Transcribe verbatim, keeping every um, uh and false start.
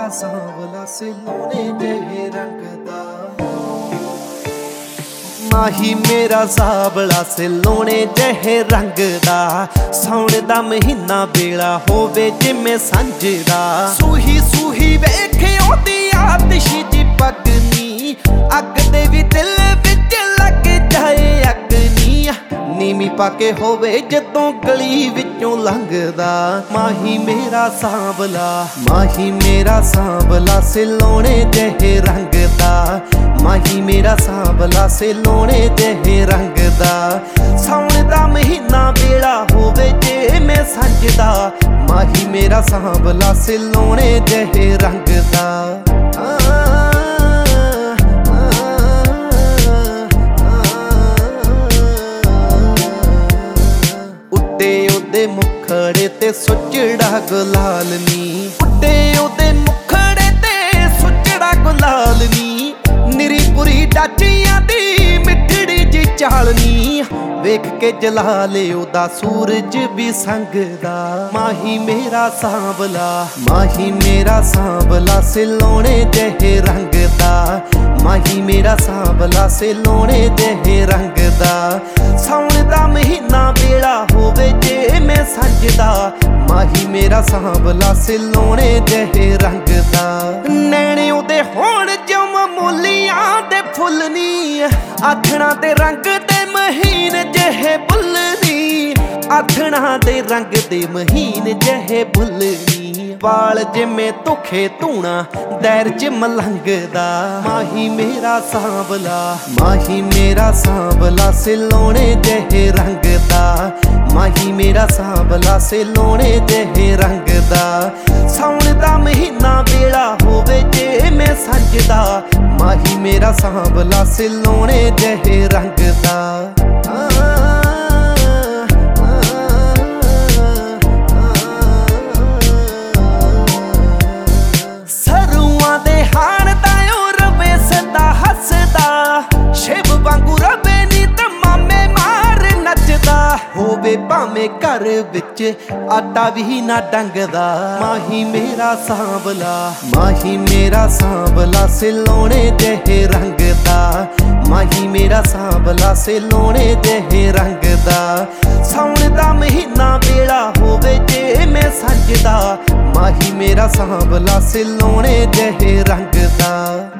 मेरा सांवला सिलोने जेहे रंग दा। माही मेरा सांवला सिलोने जेहे रंग दा। साउण दा महीना बेड़ा होवे जिमें सांझ दा। सूही सूही वेखे ओदी आतिश जी पगनी, अग दे भी दिल विच लग जाए अगनी। नीमी पाके होवे जदों गली विचों लंघदा। माही मेरा सांवला, माही मेरा सांवला सिलोने जेहे रंग दा। माही मेरा सांवला सिलोने जेहे रंग दा। साउण दा महीना बेड़ा होवे जे मैं सांझ दा। माही मेरा सांवला सिलोने जेहे रंग दा। मुखड़े ते सुचड़ा गुलाल नी, उड्डे ओदे मुखड़े ते सुचड़ा गुलाल नी। निरी पुरी डाचियां दी मिठड़ी जी चालनी, वेख के जलाले ओदा सूरज भी संगदा। माही मेरा सांवला, माही मेरा सांवला सिलोने जेहे रंग दा। माही मेरा सांवला सिलोने जेहे रंग दा। साउण दा महीना बेड़ा होवे जे मैं सांझ दा। माही मेरा सांवला सिलोने जेहे रंग दा। नैणे ओदे होण जो मामूलियां दे फुੱਲ नी, आखणा दे रंग दे महीन जेहे बुੱਲ नी। आखणा दे रंग दे महीन जेहे बुੱਲ नी। वाल जिमें धुखे धूणा दैर च मलंघदा। माही मेरा सांवला, माही मेरा सांवला सिलोने जेहे रंग दा। माही मेरा सांवला सिलोने जेहे रंग दा। साउण दा महीना बेड़ा होवे जे मैं सांझ दा। माही मेरा सांवला सिलोने जेहे रंग दा। होवे भावें घर विच आटा भी ना डंगदा। माही मेरा सांवला, माही मेरा सांवला सिलोने जेहे रंग दा। माही मेरा सांवला सिलोने जेहे रंग दा। साउण दा महीना बेड़ा होवे जे मैं सांझ दा। माही मेरा सांवला सिलोने जेहे रंग दा।